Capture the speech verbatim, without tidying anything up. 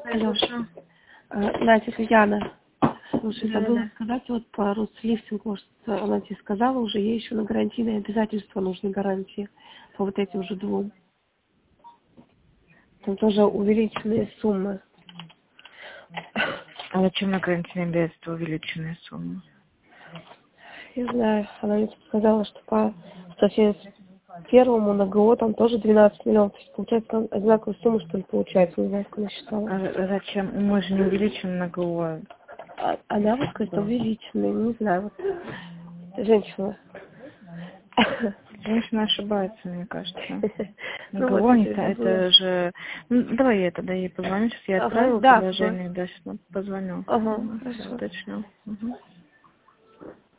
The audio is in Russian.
Алло. Настя, это Яна. Слушай, Да, забыла да. сказать вот по Руслифтингу, что она тебе сказала уже, ей еще на гарантийные обязательства нужны гарантии по вот этим уже двум. Там тоже увеличенные суммы. А зачем на гарантийное обязательство увеличенная сумма? Не знаю, она мне сказала, что по совсем первому на ГО там тоже двенадцать миллионов. То есть, получается, там одинаковая сумма, что ли, получается. Не знаю, как она считала. А зачем? Мы же не увеличим на ГО. А, она вот говорит, увеличенные. Не знаю, вот женщина. Женщина ошибается, мне кажется. Ну ГО, вот, это, это же... Ну, давай я тогда ей позвоню. Сейчас я ага, отправила да, предложение, да, сейчас позвоню. ага, Угу, все хорошо. уточню. Угу.